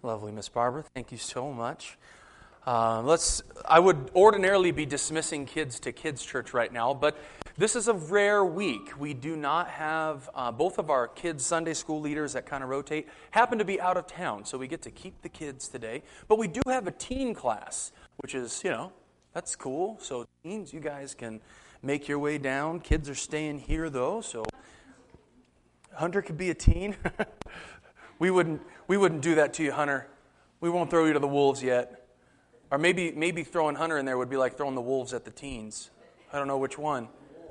Lovely, Miss Barbara. Thank you so much. I would ordinarily be dismissing kids to kids' church right now, but this is a rare week. We do not have both of our kids' Sunday school leaders that kind of rotate happen to be out of town, so we get to keep the kids today. But we do have a teen class, which is, that's cool. So teens, you guys can make your way down. Kids are staying here, though, so Hunter could be a teen. We wouldn't do that to you, Hunter. We won't throw you to the wolves yet. Or maybe throwing Hunter in there would be like throwing the wolves at the teens. I don't know which one.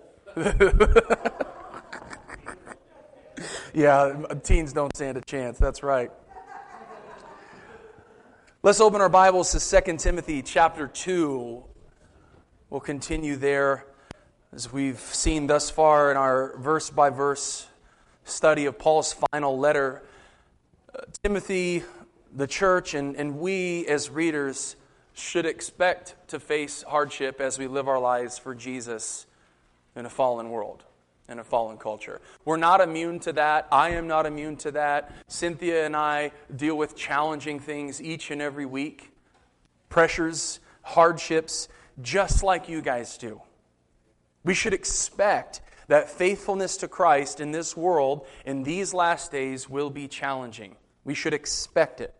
Yeah, teens don't stand a chance. That's right. Let's open our Bibles to 2 Timothy chapter 2. We'll continue there as we've seen thus far in our verse-by-verse study of Paul's final letter. Timothy, the church, and we as readers should expect to face hardship as we live our lives for Jesus in a fallen world, in a fallen culture. We're not immune to that. I am not immune to that. Cynthia and I deal with challenging things each and every week. Pressures, hardships, just like you guys do. We should expect that faithfulness to Christ in this world, in these last days, will be challenging. We should expect it.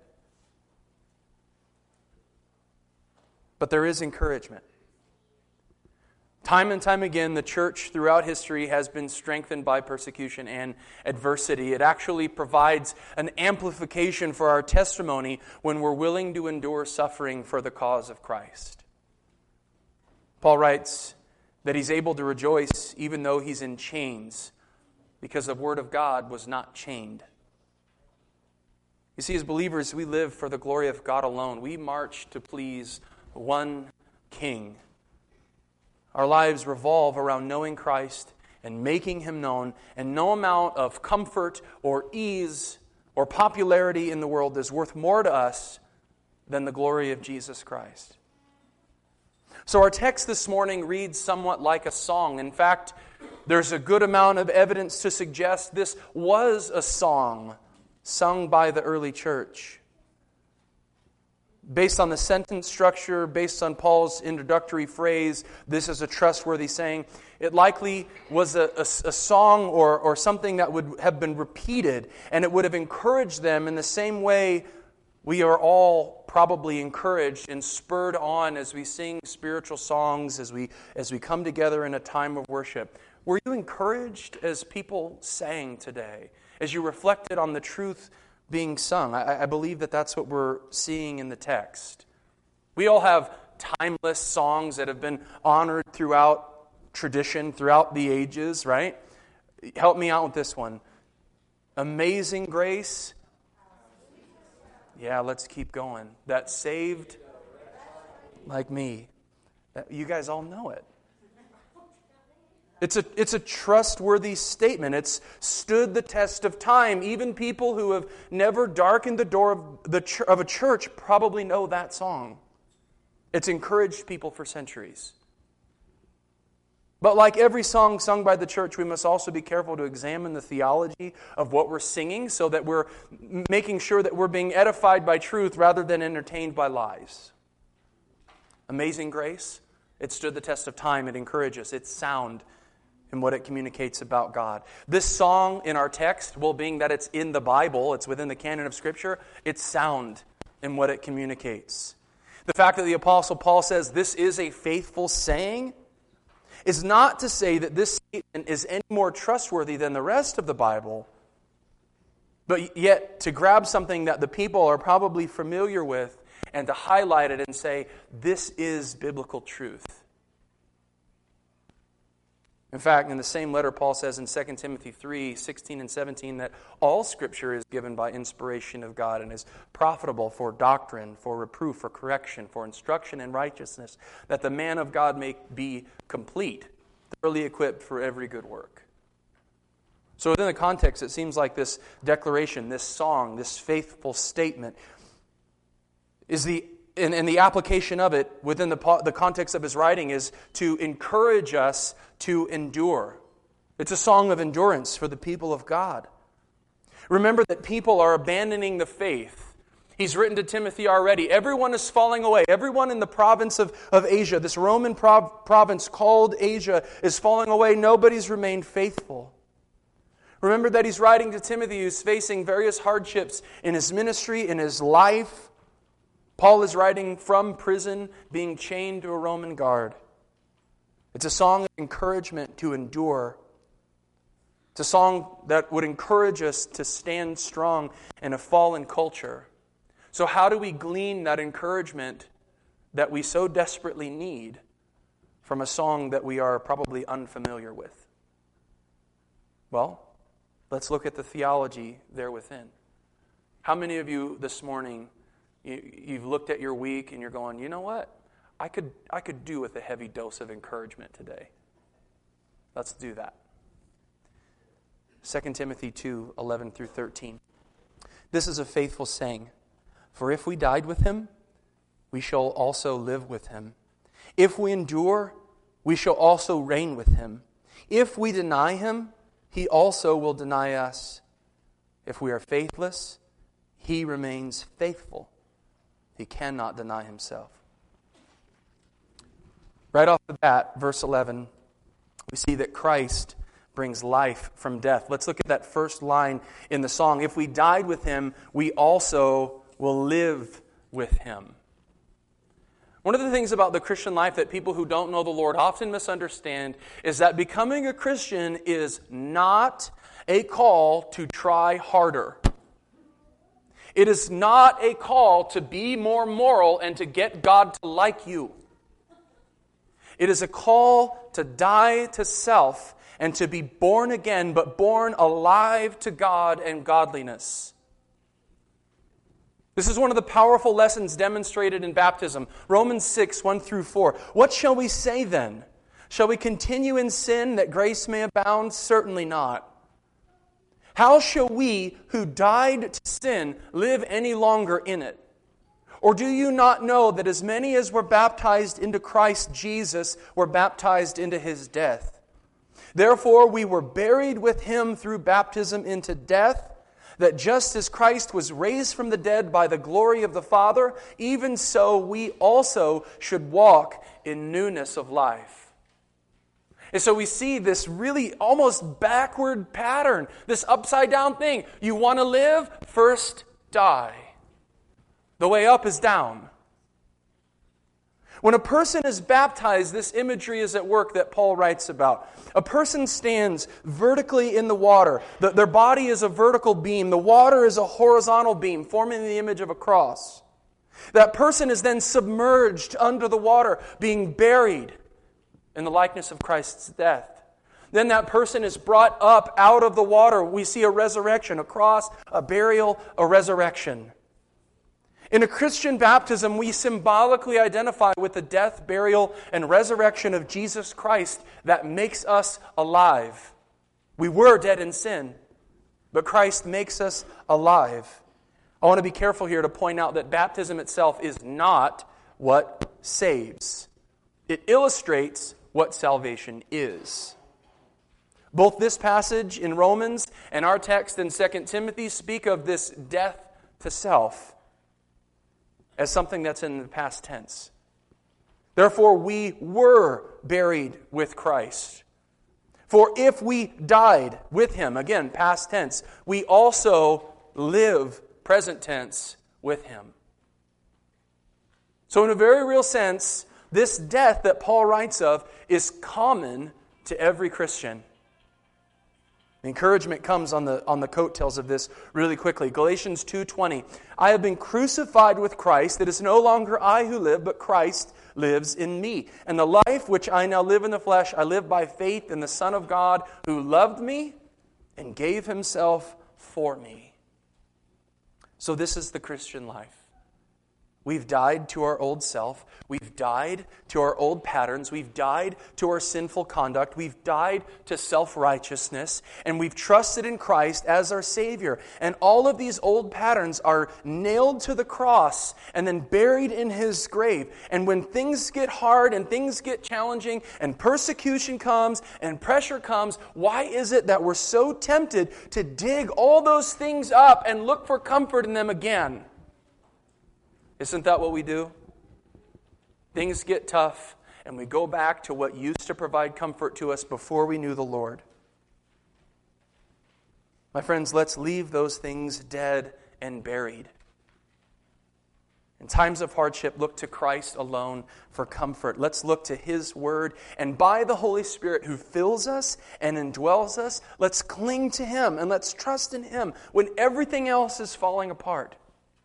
But there is encouragement. Time and time again, the church throughout history has been strengthened by persecution and adversity. It actually provides an amplification for our testimony when we're willing to endure suffering for the cause of Christ. Paul writes that he's able to rejoice even though he's in chains because the Word of God was not chained. You see, as believers, we live for the glory of God alone. We march to please one King. Our lives revolve around knowing Christ and making Him known, and no amount of comfort or ease or popularity in the world is worth more to us than the glory of Jesus Christ. So our text this morning reads somewhat like a song. In fact, there's a good amount of evidence to suggest this was a song sung by the early church. Based on the sentence structure, based on Paul's introductory phrase, this is a trustworthy saying, it likely was a song or something that would have been repeated, and it would have encouraged them in the same way we are all probably encouraged and spurred on as we sing spiritual songs, as we come together in a time of worship. Were you encouraged as people sang today? As you reflected on the truth being sung? I believe that that's what we're seeing in the text. We all have timeless songs that have been honored throughout tradition, throughout the ages, right? Help me out with this one. Amazing Grace. Yeah, let's keep going. That saved like me. You guys all know it. It's a trustworthy statement. It's stood the test of time. Even people who have never darkened the door of a church probably know that song. It's encouraged people for centuries. But like every song sung by the church, we must also be careful to examine the theology of what we're singing so that we're making sure that we're being edified by truth rather than entertained by lies. Amazing Grace, it stood the test of time. It encourages. It's sound in what it communicates about God. This song in our text, well, being that it's in the Bible, it's within the canon of Scripture, it's sound in what it communicates. The fact that the Apostle Paul says this is a faithful saying is not to say that this statement is any more trustworthy than the rest of the Bible, but yet to grab something that the people are probably familiar with and to highlight it and say, this is biblical truth. In fact, in the same letter, Paul says in 2 Timothy 3:16 and 17 that all Scripture is given by inspiration of God and is profitable for doctrine, for reproof, for correction, for instruction in righteousness, that the man of God may be complete, thoroughly equipped for every good work. So within the context, it seems like this declaration, this song, this faithful statement is and the application of it within the context of his writing is to encourage us to endure. It's a song of endurance for the people of God. Remember that people are abandoning the faith He's written to Timothy already. Everyone is falling away. Everyone in the province of Asia, this Roman province called Asia, is falling away. Nobody's remained faithful. Remember that he's writing to Timothy, who's facing various hardships in his ministry, in his life. Paul is writing from prison, being chained to a Roman guard. It's a song of encouragement to endure. It's a song that would encourage us to stand strong in a fallen culture. So how do we glean that encouragement that we so desperately need from a song that we are probably unfamiliar with? Well, let's look at the theology there within. How many of you this morning, you've looked at your week and you're going, you know what? I could do with a heavy dose of encouragement today. Let's do that. 2 Timothy 2, 11 through 13. This is a faithful saying. For if we died with him, we shall also live with him. If we endure, we shall also reign with him. If we deny him, he also will deny us. If we are faithless, he remains faithful. He cannot deny himself. Right off the bat, verse 11, we see that Christ brings life from death. Let's look at that first line in the song. If we died with him, we also will live with him. One of the things about the Christian life that people who don't know the Lord often misunderstand is that becoming a Christian is not a call to try harder. It is not a call to be more moral and to get God to like you. It is a call to die to self and to be born again, but born alive to God and godliness. This is one of the powerful lessons demonstrated in baptism. Romans 6, 1 through 4. What shall we say then? Shall we continue in sin that grace may abound? Certainly not. How shall we who died to sin live any longer in it? Or do you not know that as many as were baptized into Christ Jesus were baptized into his death? Therefore we were buried with him through baptism into death, that just as Christ was raised from the dead by the glory of the Father, even so we also should walk in newness of life. And so we see this really almost backward pattern, this upside down thing. You want to live? First die. The way up is down. When a person is baptized, this imagery is at work that Paul writes about. A person stands vertically in the water. Their body is a vertical beam. The water is a horizontal beam, forming the image of a cross. That person is then submerged under the water, being buried in the likeness of Christ's death. Then that person is brought up out of the water. We see a resurrection, a cross, a burial, a resurrection. In a Christian baptism, we symbolically identify with the death, burial, and resurrection of Jesus Christ that makes us alive. We were dead in sin, but Christ makes us alive. I want to be careful here to point out that baptism itself is not what saves. It illustrates what salvation is. Both this passage in Romans and our text in 2 Timothy speak of this death to self as something that's in the past tense. Therefore, we were buried with Christ. For if we died with him, again, past tense, we also live, present tense, with him. So in a very real sense, this death that Paul writes of is common to every Christian. Encouragement comes on the coattails of this really quickly. Galatians 2:20. I have been crucified with Christ. It is no longer I who live, but Christ lives in me. And the life which I now live in the flesh, I live by faith in the Son of God who loved me and gave himself for me. So this is the Christian life. We've died to our old self. We've died to our old patterns. We've died to our sinful conduct. We've died to self-righteousness. And we've trusted in Christ as our Savior. And all of these old patterns are nailed to the cross and then buried in his grave. And when things get hard and things get challenging and persecution comes and pressure comes, why is it that we're so tempted to dig all those things up and look for comfort in them again? Isn't that what we do? Things get tough, and we go back to what used to provide comfort to us before we knew the Lord. My friends, let's leave those things dead and buried. In times of hardship, look to Christ alone for comfort. Let's look to His Word, and by the Holy Spirit who fills us and indwells us, let's cling to Him and let's trust in Him when everything else is falling apart.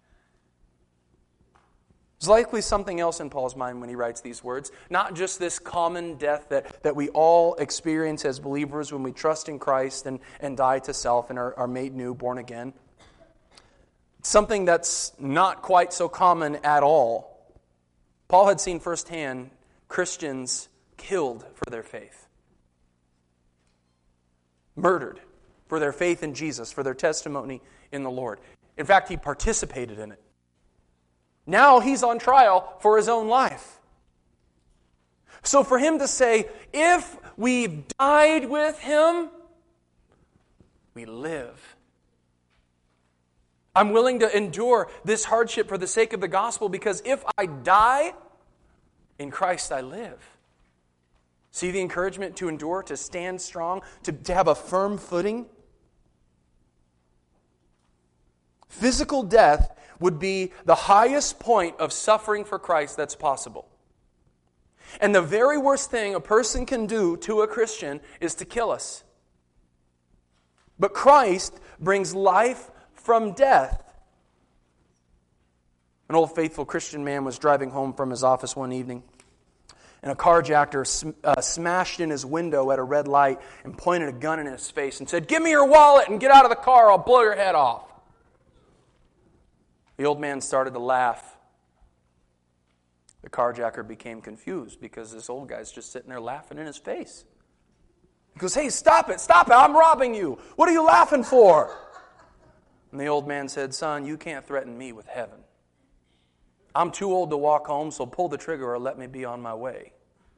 There's likely something else in Paul's mind when he writes these words. Not just this common death that we all experience as believers when we trust in Christ and die to self and are made new, born again. Something that's not quite so common at all. Paul had seen firsthand Christians killed for their faith. Murdered for their faith in Jesus, for their testimony in the Lord. In fact, he participated in it. Now he's on trial for his own life. So for him to say, if we've died with Him, we live. I'm willing to endure this hardship for the sake of the gospel because if I die, in Christ I live. See the encouragement to endure, to stand strong, to have a firm footing? Physical death would be the highest point of suffering for Christ that's possible. And the very worst thing a person can do to a Christian is to kill us. But Christ brings life from death. An old faithful Christian man was driving home from his office one evening, and a carjacker smashed in his window at a red light and pointed a gun in his face and said, "Give me your wallet and get out of the car, I'll blow your head off." The old man started to laugh. The carjacker became confused because this old guy's just sitting there laughing in his face. He goes, "Hey, stop it, I'm robbing you. What are you laughing for?" And the old man said, "Son, you can't threaten me with heaven. I'm too old to walk home, so pull the trigger or let me be on my way."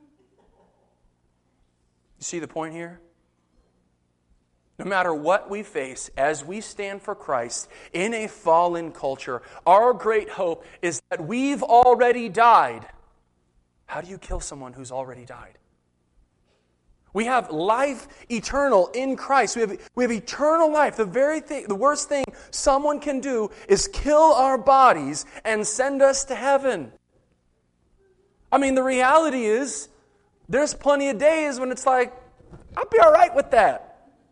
You see the point here? No matter what we face as we stand for Christ in a fallen culture, our great hope is that we've already died. How do you kill someone who's already died? We have life eternal in Christ. We have eternal life. The worst thing someone can do is kill our bodies and send us to heaven. I mean, the reality is, there's plenty of days when it's like, I'll be all right with that.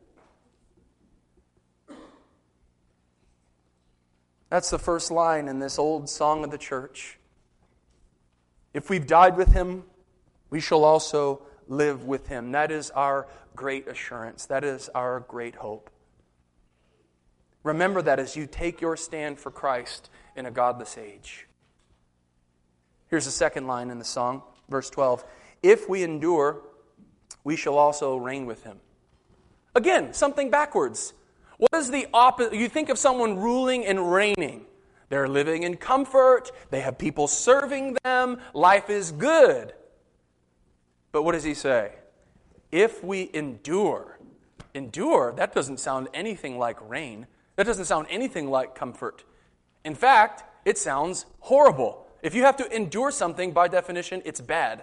That's the first line in this old song of the church. If we've died with Him, we shall also live with Him. That is our great assurance. That is our great hope. Remember that as you take your stand for Christ in a godless age. Here's the second line in the song, verse 12. If we endure, we shall also reign with Him. Again, something backwards. What is the opposite? You think of someone ruling and reigning. They're living in comfort. They have people serving them. Life is good. But what does he say? If we endure, that doesn't sound anything like reign. That doesn't sound anything like comfort. In fact, it sounds horrible. If you have to endure something, by definition, it's bad.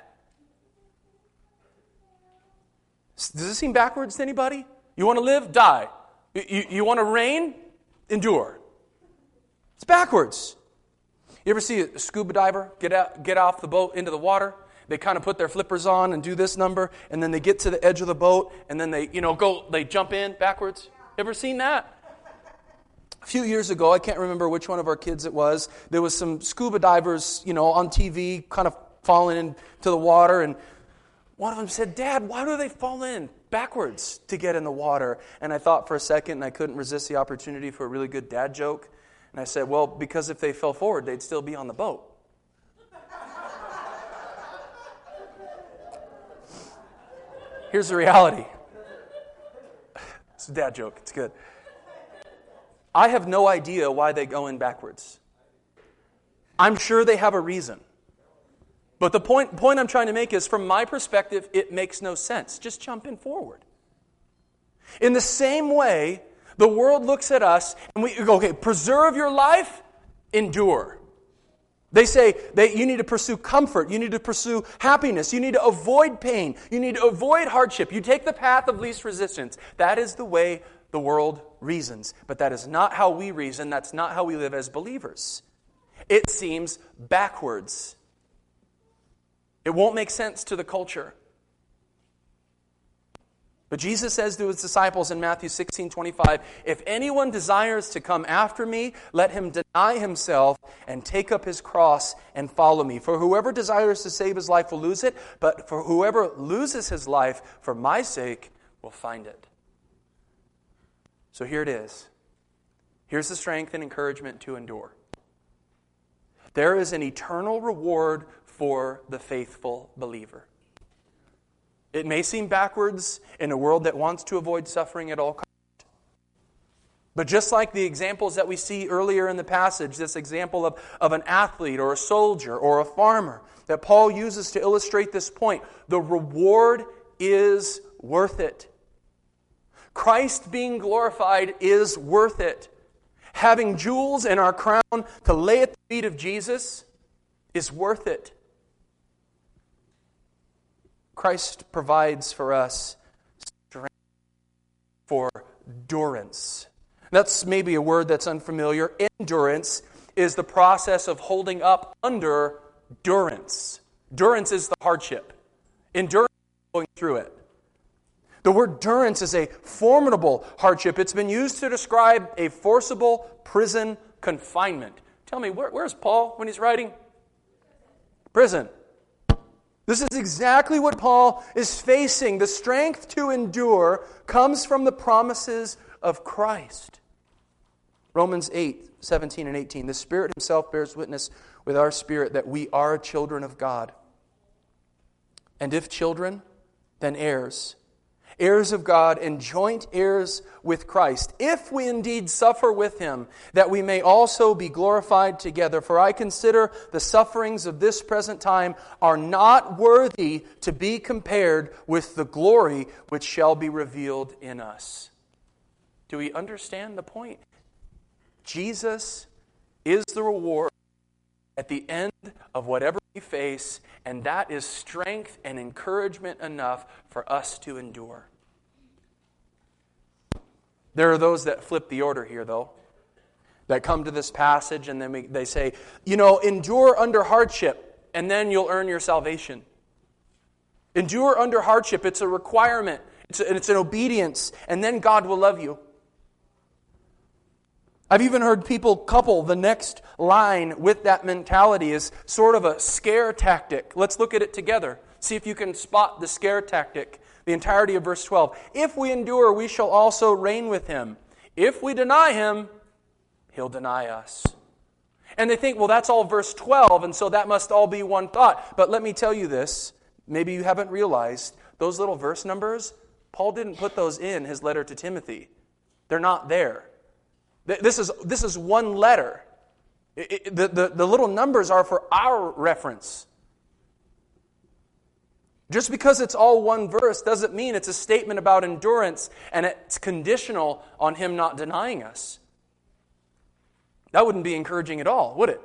Does this seem backwards to anybody? You want to live? Die. You want to reign? Endure. It's backwards. You ever see a scuba diver get off the boat into the water? They kind of put their flippers on and do this number, and then they get to the edge of the boat, and then they jump in backwards. Ever seen that? A few years ago, I can't remember which one of our kids it was, there was some scuba divers, on TV, kind of falling into the water, and one of them said, "Dad, why do they fall in backwards to get in the water?" And I thought for a second, and I couldn't resist the opportunity for a really good dad joke. And I said, "Well, because if they fell forward, they'd still be on the boat." Here's the reality. It's a dad joke. It's good. I have no idea why they go in backwards. I'm sure they have a reason. But the point I'm trying to make is, from my perspective, it makes no sense. Just jump in forward. In the same way, the world looks at us and we go, okay, preserve your life, endure. They say that you need to pursue comfort, you need to pursue happiness, you need to avoid pain, you need to avoid hardship. You take the path of least resistance. That is the way the world reasons. But that is not how we reason, that's not how we live as believers. It seems backwards. It won't make sense to the culture. But Jesus says to his disciples in Matthew 16:25, if anyone desires to come after me, let him deny himself and take up his cross and follow me. For whoever desires to save his life will lose it, but for whoever loses his life for my sake will find it. So here it is. Here's the strength and encouragement to endure. There is an eternal reward for the faithful believer. It may seem backwards in a world that wants to avoid suffering at all costs. But just like the examples that we see earlier in the passage, this example of an athlete or a soldier or a farmer that Paul uses to illustrate this point, the reward is worth it. Christ being glorified is worth it. Having jewels in our crown to lay at the feet of Jesus is worth it. Christ provides for us strength for endurance. That's maybe a word that's unfamiliar. Endurance is the process of holding up under durance. Durance is the hardship. Endurance is going through it. The word durance is a formidable hardship. It's been used to describe a forcible prison confinement. Tell me, where's Paul when he's writing? Prison. This is exactly what Paul is facing. The strength to endure comes from the promises of Christ. Romans 8:17 and 18. The Spirit Himself bears witness with our spirit that we are children of God. And if children, then heirs. Heirs of God and joint heirs with Christ, if we indeed suffer with Him, that we may also be glorified together. For I consider the sufferings of this present time are not worthy to be compared with the glory which shall be revealed in us. Do we understand the point? Jesus is the reward at the end of whatever we face, and that is strength and encouragement enough for us to endure. There are those that flip the order here, though, that come to this passage and then they say, endure under hardship, and then you'll earn your salvation. Endure under hardship. It's a requirement. It's an obedience, and then God will love you. I've even heard people couple the next line with that mentality as sort of a scare tactic. Let's look at it together. See if you can spot the scare tactic. The entirety of verse 12. If we endure, we shall also reign with Him. If we deny Him, He'll deny us. And they think, well, that's all verse 12, and so that must all be one thought. But let me tell you this. Maybe you haven't realized those little verse numbers, Paul didn't put those in his letter to Timothy. They're not there. This is one letter. The little numbers are for our reference. Just because it's all one verse doesn't mean it's a statement about endurance and it's conditional on Him not denying us. That wouldn't be encouraging at all, would it?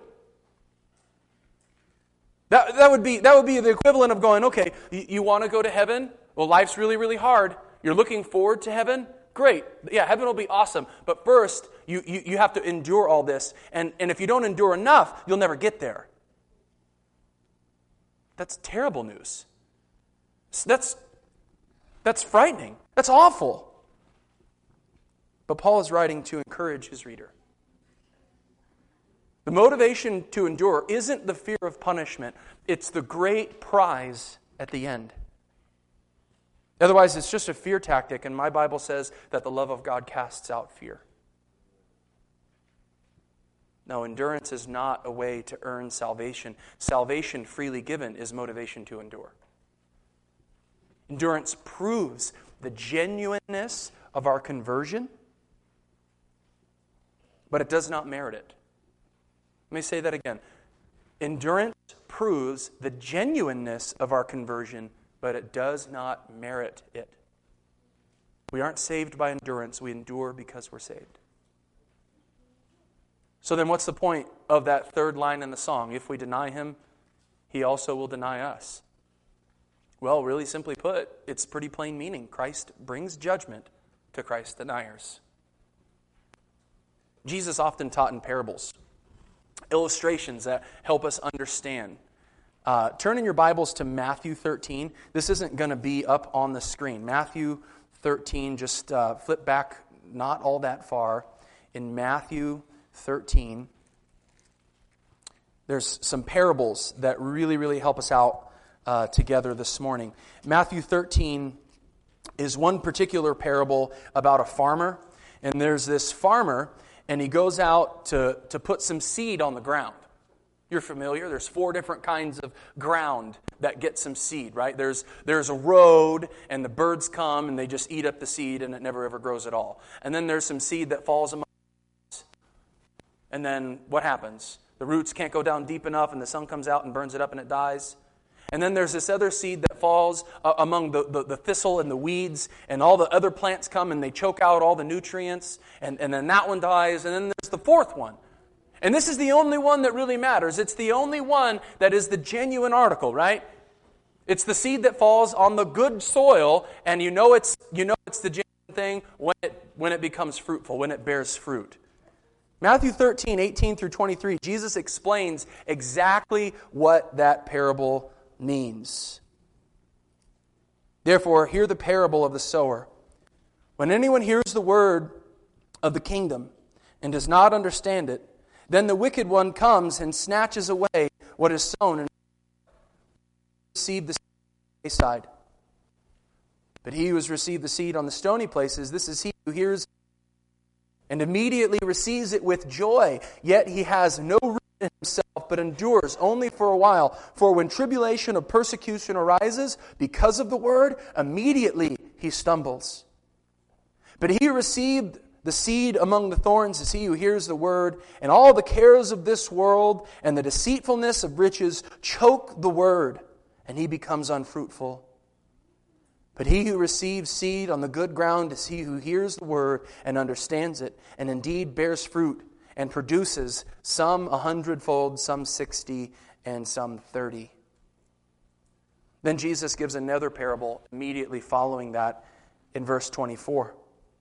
That would be the equivalent of going, okay, you want to go to heaven? Well, life's really, really hard. You're looking forward to heaven? Great. Yeah, heaven will be awesome. But first, you have to endure all this. And if you don't endure enough, you'll never get there. That's terrible news. That's frightening. That's awful. But Paul is writing to encourage his reader. The motivation to endure isn't the fear of punishment. It's the great prize at the end. Otherwise, it's just a fear tactic, and my Bible says that the love of God casts out fear. No, endurance is not a way to earn salvation. Salvation freely given is motivation to endure. Endurance proves the genuineness of our conversion, but it does not merit it. Let me say that again. Endurance proves the genuineness of our conversion, but it does not merit it. We aren't saved by endurance. We endure because we're saved. So then what's the point of that third line in the song? If we deny him, he also will deny us. Well, really simply put, it's pretty plain meaning. Christ brings judgment to Christ's deniers. Jesus often taught in parables, illustrations that help us understand. Turn in your Bibles to Matthew 13. This isn't going to be up on the screen. Matthew 13, just flip back not all that far. In Matthew 13, there's some parables that really, really help us out together this morning. Matthew 13 is one particular parable about a farmer. And there's this farmer, and he goes out to put some seed on the ground. You're familiar. There's 4 different kinds of ground that get some seed, right? There's a road, and the birds come, and they just eat up the seed, and it never ever grows at all. And then there's some seed that falls among the roots. And then what happens? The roots can't go down deep enough, and the sun comes out and burns it up, and it dies. And then there's this other seed that falls among the thistle and the weeds, and all the other plants come, and they choke out all the nutrients, and then that one dies. And then there's the 4th one. And this is the only one that really matters. It's the only one that is the genuine article, right? It's the seed that falls on the good soil, and you know it's the genuine thing when it becomes fruitful, when it bears fruit. Matthew 13, 18 through 23, Jesus explains exactly what that parable means. Therefore, hear the parable of the sower. When anyone hears the word of the kingdom and does not understand it, then the wicked one comes and snatches away what is sown and received the seed on the wayside. But he who has received the seed on the stony places, this is he who hears and immediately receives it with joy, yet he has no root in himself, but endures only for a while. For when tribulation or persecution arises because of the word, immediately he stumbles. But he who received the seed among the thorns is he who hears the word, and all the cares of this world and the deceitfulness of riches choke the word, and he becomes unfruitful. But he who receives seed on the good ground is he who hears the word and understands it, and indeed bears fruit, and produces some 100-fold, some 60, and some 30. Then Jesus gives another parable immediately following that in verse 24.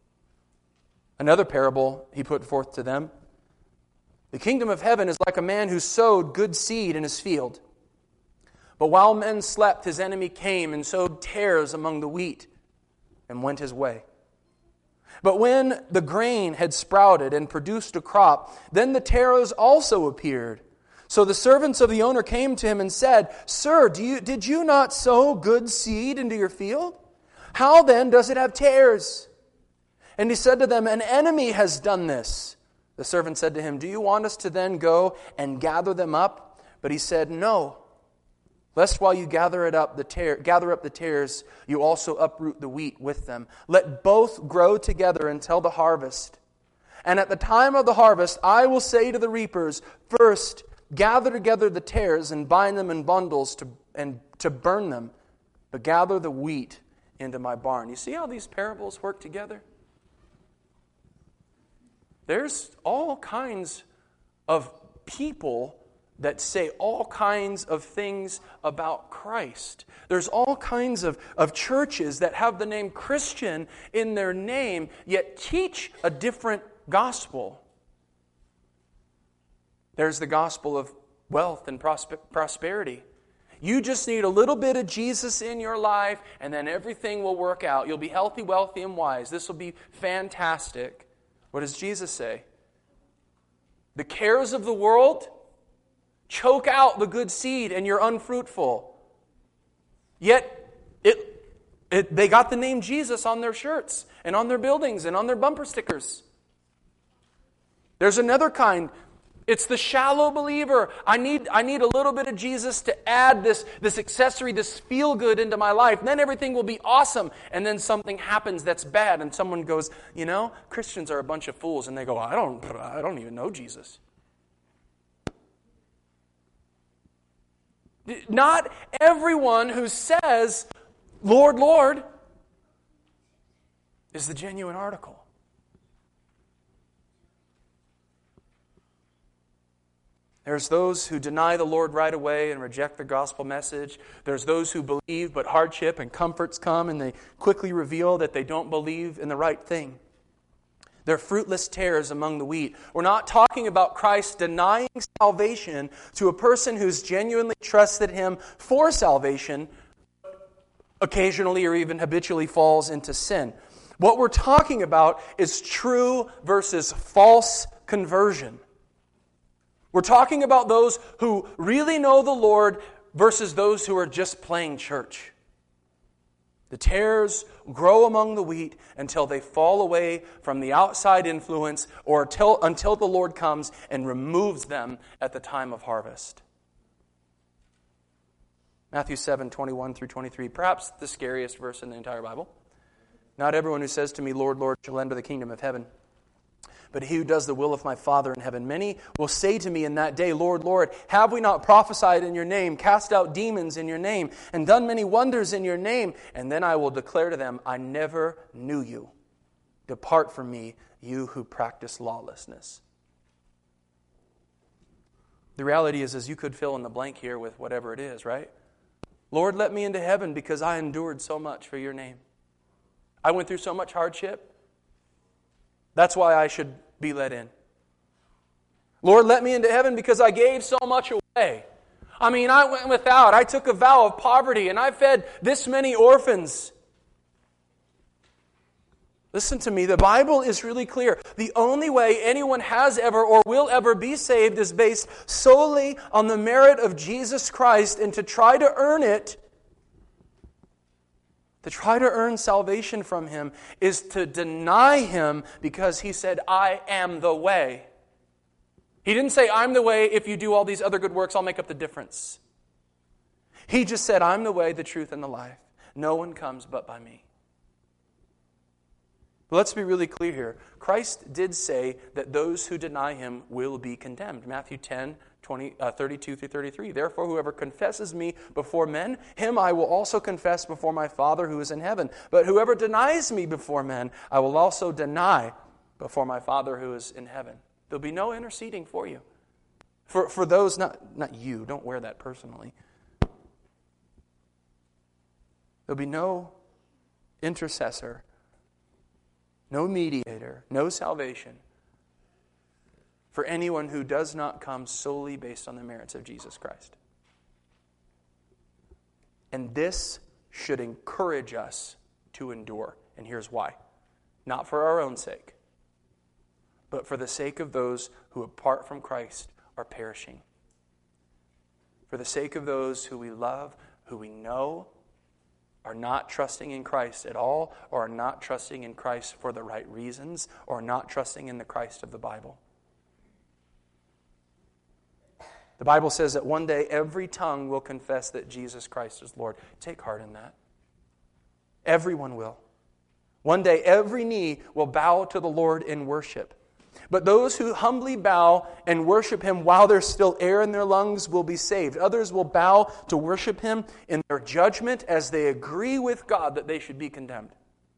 Another parable he put forth to them. The kingdom of heaven is like a man who sowed good seed in his field. But while men slept, his enemy came and sowed tares among the wheat and went his way. But when the grain had sprouted and produced a crop, then the tares also appeared. So the servants of the owner came to him and said, Sir, did you not sow good seed into your field? How then does it have tares? And he said to them, An enemy has done this. The servant said to him, Do you want us to then go and gather them up? But he said, No. Lest while you gather up the tares, you also uproot the wheat with them. Let both grow together until the harvest. And at the time of the harvest, I will say to the reapers, First, gather together the tares and bind them in bundles to burn them, but gather the wheat into my barn. You see how these parables work together? There's all kinds of people that say all kinds of things about Christ. There's all kinds of churches that have the name Christian in their name, yet teach a different gospel. There's the gospel of wealth and prosperity. You just need a little bit of Jesus in your life, and then everything will work out. You'll be healthy, wealthy, and wise. This will be fantastic. What does Jesus say? The cares of the world choke out the good seed, and you're unfruitful. Yet, they got the name Jesus on their shirts, and on their buildings, and on their bumper stickers. There's another kind. It's the shallow believer. I need a little bit of Jesus to add this accessory, this feel-good into my life. Then everything will be awesome. And then something happens that's bad, and someone goes, Christians are a bunch of fools. And they go, I don't even know Jesus. Not everyone who says, Lord, Lord, is the genuine article. There's those who deny the Lord right away and reject the gospel message. There's those who believe, but hardship and comforts come and they quickly reveal that they don't believe in the right thing. They're fruitless tares among the wheat. We're not talking about Christ denying salvation to a person who's genuinely trusted Him for salvation, occasionally or even habitually falls into sin. What we're talking about is true versus false conversion. We're talking about those who really know the Lord versus those who are just playing church. The tares grow among the wheat until they fall away from the outside influence or until the Lord comes and removes them at the time of harvest. Matthew 7:21 through 23, perhaps the scariest verse in the entire Bible. Not everyone who says to me, Lord, Lord, shall enter the kingdom of heaven, but he who does the will of my Father in heaven. Many will say to me in that day, Lord, Lord, have we not prophesied in your name, cast out demons in your name, and done many wonders in your name? And then I will declare to them, I never knew you. Depart from me, you who practice lawlessness. The reality is you could fill in the blank here with whatever it is, right? Lord, let me into heaven because I endured so much for your name. I went through so much hardship. That's why I should be let in. Lord, let me into heaven because I gave so much away. I mean, I went without. I took a vow of poverty and I fed this many orphans. Listen to me, the Bible is really clear. The only way anyone has ever or will ever be saved is based solely on the merit of Jesus Christ, and to try to earn it, to try to earn salvation from Him is to deny Him because He said, I am the way. He didn't say, I'm the way. If you do all these other good works, I'll make up the difference. He just said, I'm the way, the truth, and the life. No one comes but by me. But let's be really clear here. Christ did say that those who deny Him will be condemned. Matthew 10, 32 through 33. Therefore, whoever confesses me before men, him I will also confess before my Father who is in heaven. But whoever denies me before men, I will also deny before my Father who is in heaven. There'll be no interceding for you. For those, not you, don't wear that personally. There'll be no intercessor, no mediator, no salvation for anyone who does not come solely based on the merits of Jesus Christ. And this should encourage us to endure. And here's why. Not for our own sake, but for the sake of those who, apart from Christ, are perishing. For the sake of those who we love, who we know, are not trusting in Christ at all, or are not trusting in Christ for the right reasons, or are not trusting in the Christ of the Bible. The Bible says that one day every tongue will confess that Jesus Christ is Lord. Take heart in that. Everyone will. One day every knee will bow to the Lord in worship. But those who humbly bow and worship Him while there's still air in their lungs will be saved. Others will bow to worship Him in their judgment as they agree with God that they should be condemned.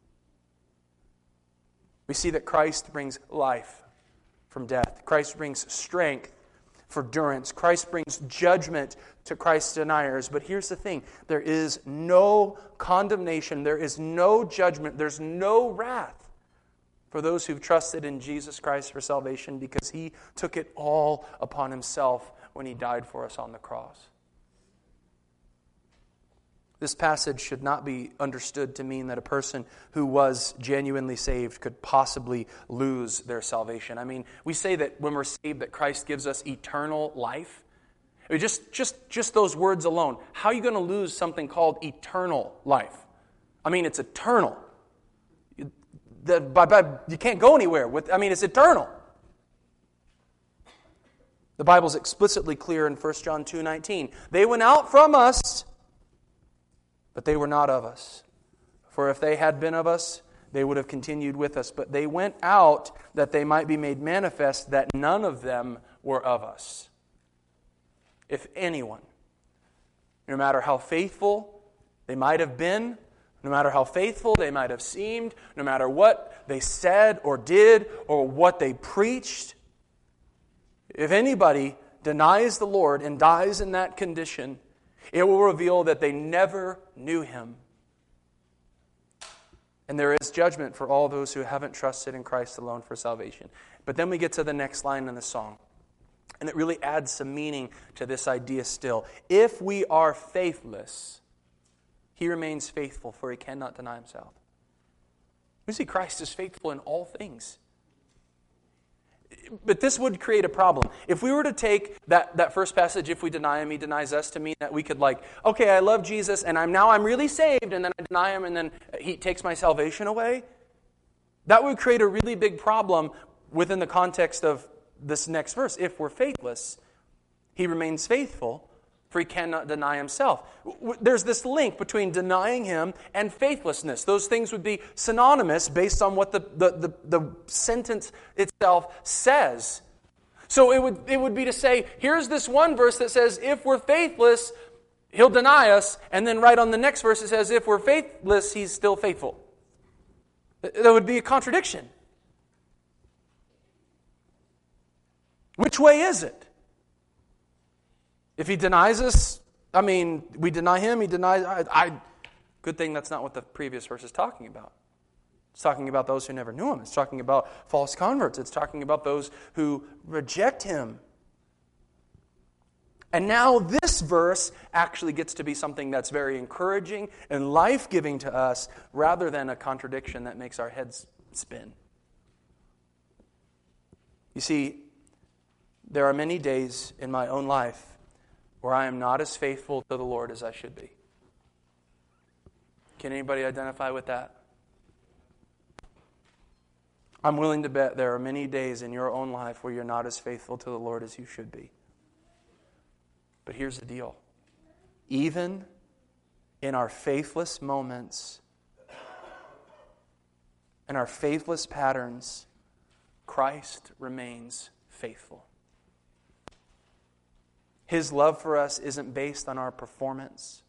We see that Christ brings life from death. Christ brings strength for endurance. Christ brings judgment to Christ's deniers. But here's the thing. There is no condemnation. There is no judgment. There's no wrath for those who've trusted in Jesus Christ for salvation, because He took it all upon Himself when He died for us on the cross. This passage should not be understood to mean that a person who was genuinely saved could possibly lose their salvation. I mean, we say that when we're saved that Christ gives us eternal life. I mean, just those words alone. How are you going to lose something called eternal life? I mean, it's eternal. You can't go anywhere it's eternal. The Bible's explicitly clear in 1 John 2:19. They went out from us, but they were not of us. For if they had been of us, they would have continued with us. But they went out that they might be made manifest that none of them were of us. If anyone, no matter how faithful they might have been, no matter how faithful they might have seemed, no matter what they said or did or what they preached, if anybody denies the Lord and dies in that condition, it will reveal that they never knew Him. And there is judgment for all those who haven't trusted in Christ alone for salvation. But then we get to the next line in the song. And it really adds some meaning to this idea still. If we are faithless, He remains faithful, for He cannot deny Himself. We see Christ is faithful in all things. But this would create a problem. If we were to take that first passage, if we deny Him, He denies us, to mean that we could okay, I love Jesus, and I'm really saved, and then I deny Him, and then He takes my salvation away, that would create a really big problem within the context of this next verse. If we're faithless, He remains faithful, for He cannot deny Himself. There's this link between denying Him and faithlessness. Those things would be synonymous based on what the sentence itself says. So it would be to say, here's this one verse that says, if we're faithless, He'll deny us. And then right on the next verse it says, if we're faithless, He's still faithful. That would be a contradiction. Which way is it? If He denies us, we deny Him, He denies... Good thing that's not what the previous verse is talking about. It's talking about those who never knew Him. It's talking about false converts. It's talking about those who reject Him. And now this verse actually gets to be something that's very encouraging and life-giving to us, rather than a contradiction that makes our heads spin. You see, there are many days in my own life where I am not as faithful to the Lord as I should be. Can anybody identify with that? I'm willing to bet there are many days in your own life where you're not as faithful to the Lord as you should be. But here's the deal. Even in our faithless moments, in our faithless patterns, Christ remains faithful. His love for us isn't based on our performance.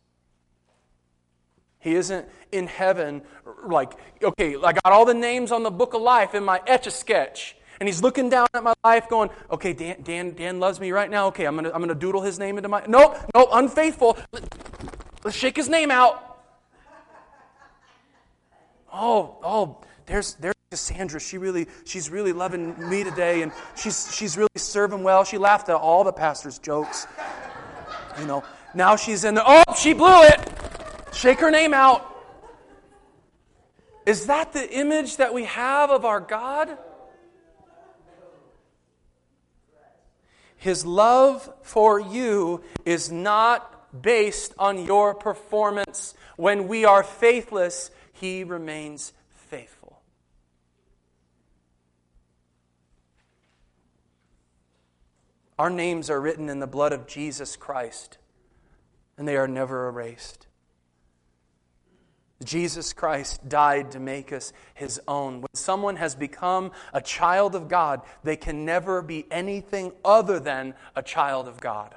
He isn't in heaven okay, I got all the names on the book of life in my Etch-a-Sketch. And He's looking down at my life going, okay, Dan loves me right now. Okay, I'm gonna doodle his name into my... Nope, unfaithful. Let's shake his name out. Oh, there's Cassandra. She's really loving me today, and she's really serving well. She laughed at all the pastor's jokes. Now she's in the... she blew it. Shake her name out. Is that the image that we have of our God? His love for you is not based on your performance. When we are faithless, He remains faithful. Our names are written in the blood of Jesus Christ, and they are never erased. Jesus Christ died to make us His own. When someone has become a child of God, they can never be anything other than a child of God.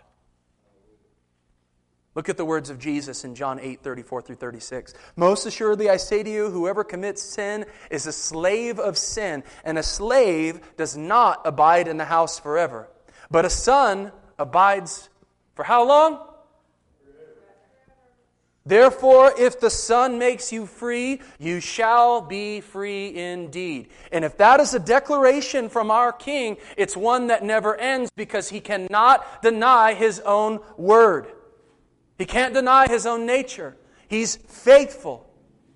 Look at the words of Jesus in John 8:34-36. Most assuredly I say to you, whoever commits sin is a slave of sin, and a slave does not abide in the house forever. But a son abides for how long? Therefore, if the Son makes you free, you shall be free indeed. And if that is a declaration from our King, it's one that never ends, because He cannot deny His own word. He can't deny His own nature. He's faithful.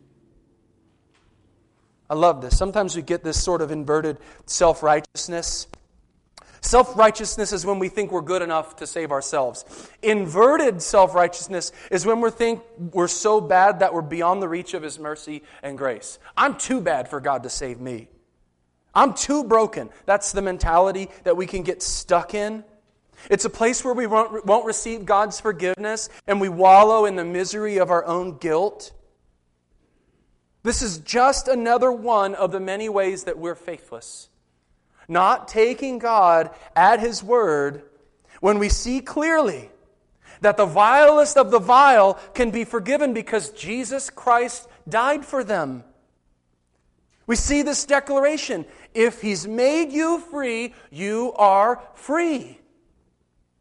I love this. Sometimes we get this sort of inverted self-righteousness. Self-righteousness is when we think we're good enough to save ourselves. Inverted self-righteousness is when we think we're so bad that we're beyond the reach of His mercy and grace. I'm too bad for God to save me. I'm too broken. That's the mentality that we can get stuck in. It's a place where we won't receive God's forgiveness, and we wallow in the misery of our own guilt. This is just another one of the many ways that we're faithless. Not taking God at His word when we see clearly that the vilest of the vile can be forgiven because Jesus Christ died for them. We see this declaration. If He's made you free, you are free.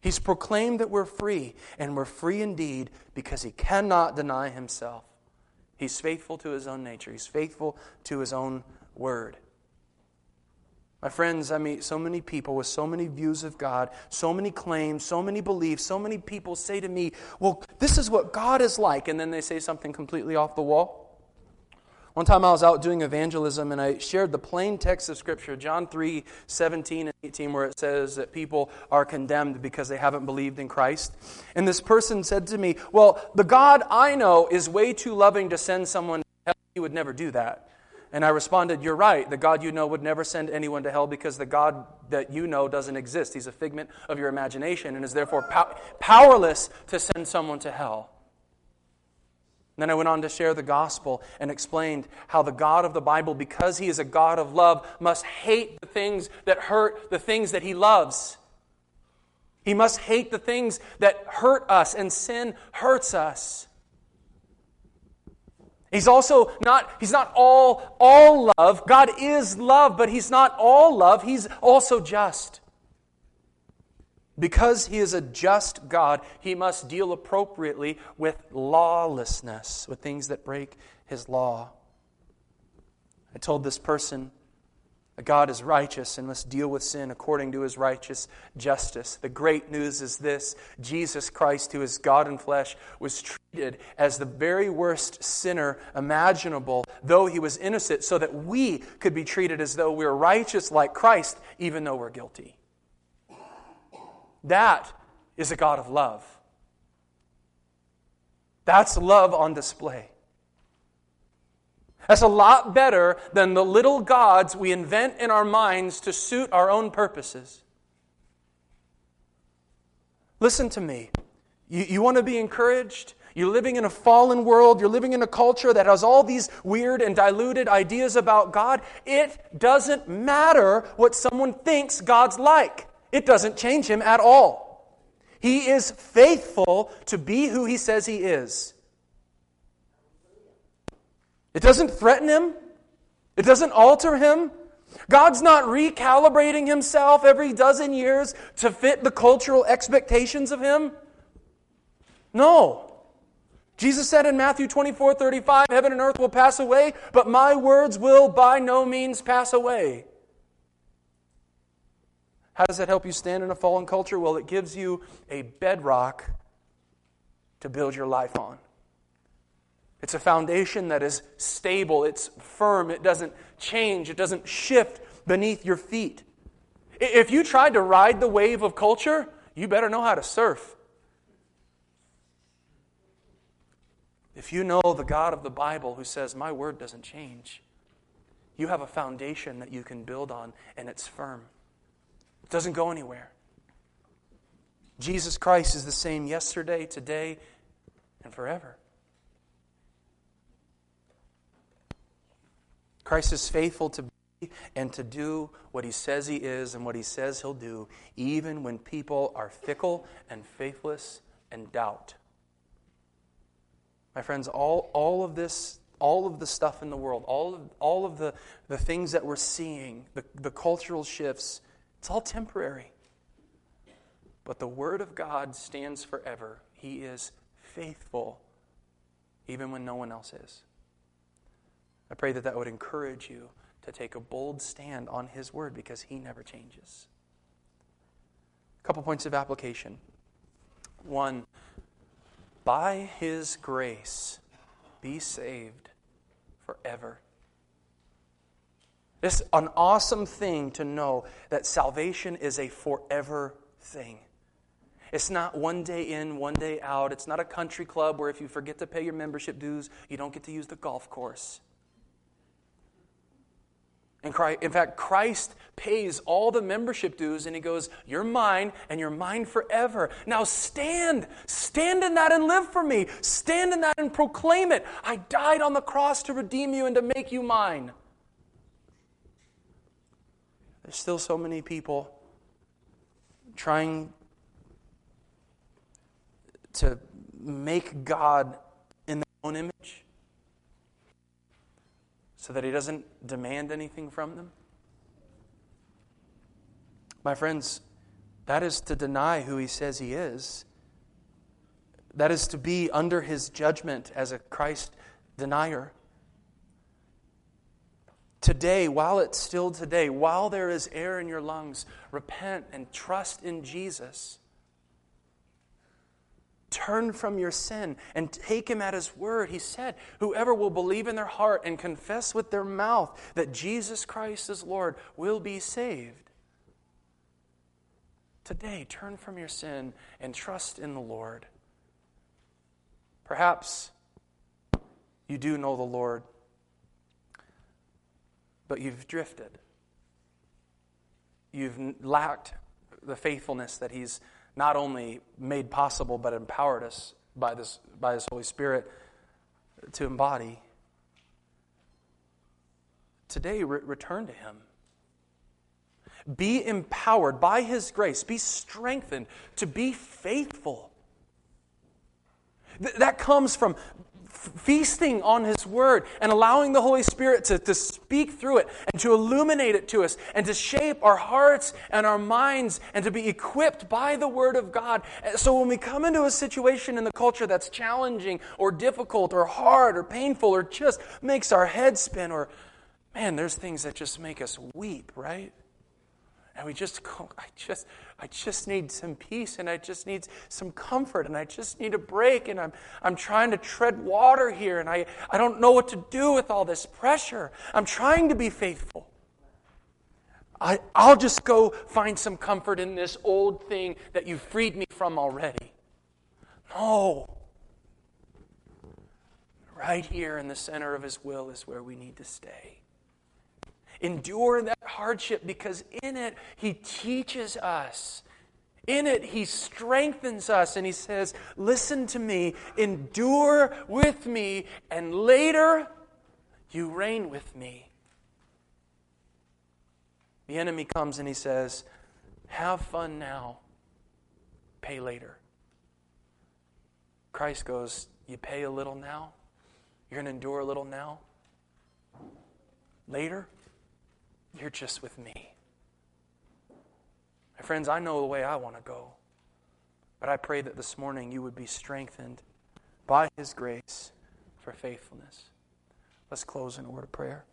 He's proclaimed that we're free, and we're free indeed because He cannot deny Himself. He's faithful to His own nature. He's faithful to His own word. My friends, I meet so many people with so many views of God, so many claims, so many beliefs, so many people say to me, well, this is what God is like, and then they say something completely off the wall. One time I was out doing evangelism and I shared the plain text of Scripture, John 3:17 and 18, where it says that people are condemned because they haven't believed in Christ. And this person said to me, well, the God I know is way too loving to send someone to hell. He would never do that. And I responded, you're right. The God you know would never send anyone to hell because the God that you know doesn't exist. He's a figment of your imagination and is therefore powerless to send someone to hell. And then I went on to share the gospel and explained how the God of the Bible, because He is a God of love, must hate the things that hurt the things that He loves. He must hate the things that hurt us, and sin hurts us. He's not all love. God is love, but He's not all love. He's also just. Because He is a just God, He must deal appropriately with lawlessness, with things that break His law. I told this person that God is righteous and must deal with sin according to His righteous justice. The great news is this: Jesus Christ, who is God in flesh, was treated as the very worst sinner imaginable, though He was innocent, so that we could be treated as though we are righteous like Christ, even though we're guilty. That is a God of love. That's love on display. That's a lot better than the little gods we invent in our minds to suit our own purposes. Listen to me. You want to be encouraged? You're living in a fallen world. You're living in a culture that has all these weird and diluted ideas about God. It doesn't matter what someone thinks God's like. It doesn't change Him at all. He is faithful to be who He says He is. It doesn't threaten Him. It doesn't alter Him. God's not recalibrating Himself every dozen years to fit the cultural expectations of Him. No. Jesus said in Matthew 24:35, heaven and earth will pass away, but my words will by no means pass away. How does that help you stand in a fallen culture? Well, it gives you a bedrock to build your life on. It's a foundation that is stable, it's firm, it doesn't change, it doesn't shift beneath your feet. If you tried to ride the wave of culture, you better know how to surf. If you know the God of the Bible who says, my word doesn't change, you have a foundation that you can build on, and it's firm. It doesn't go anywhere. Jesus Christ is the same yesterday, today, and forever. Christ is faithful to be and to do what He says He is and what He says He'll do, even when people are fickle and faithless and doubt. My friends, all of this, all of the stuff in the world, all of the things that we're seeing, the cultural shifts, it's all temporary. But the Word of God stands forever. He is faithful, even when no one else is. I pray that would encourage you to take a bold stand on His Word, because He never changes. A couple points of application. One, by His grace, be saved forever. It's an awesome thing to know that salvation is a forever thing. It's not one day in, one day out. It's not a country club where if you forget to pay your membership dues, you don't get to use the golf course. In fact, Christ pays all the membership dues, and He goes, you're mine, and you're mine forever. Now stand in that and live for me. Stand in that and proclaim it. I died on the cross to redeem you and to make you mine. There's still so many people trying to make God in their own image so that He doesn't demand anything from them. My friends, That is to deny who he says he is. That is to be under his judgment as a Christ denier. Today, while it's still today, while there is air in your lungs, repent and trust in Jesus. Turn from your sin and take him at his word. He said, whoever will believe in their heart and confess with their mouth that Jesus Christ is Lord will be saved. Today, turn from your sin and trust in the Lord. Perhaps you do know the Lord, but you've drifted. You've lacked the faithfulness that he's not only made possible, but empowered us by his Holy Spirit to embody. Today, return to him. Be empowered by his grace. Be strengthened to be faithful. That comes from feasting on his word and allowing the Holy Spirit to speak through it and to illuminate it to us and to shape our hearts and our minds and to be equipped by the word of God. So when we come into a situation in the culture that's challenging or difficult or hard or painful or just makes our head spin, or, man, there's things that just make us weep, right? And we just go, I just need some peace, and I just need some comfort, and I just need a break, and I'm trying to tread water here, and I don't know what to do with all this pressure. I'm trying to be faithful. I'll just go find some comfort in this old thing that you freed me from already. No. Right here in the center of his will is where we need to stay. Endure that hardship, because in it he teaches us. In it he strengthens us, and he says, listen to me, endure with me, and later you reign with me. The enemy comes and he says, have fun now, pay later. Christ goes, you pay a little now? You're going to endure a little now? Later? You're just with me. My friends, I know the way I want to go. But I pray that this morning you would be strengthened by his grace for faithfulness. Let's close in a word of prayer.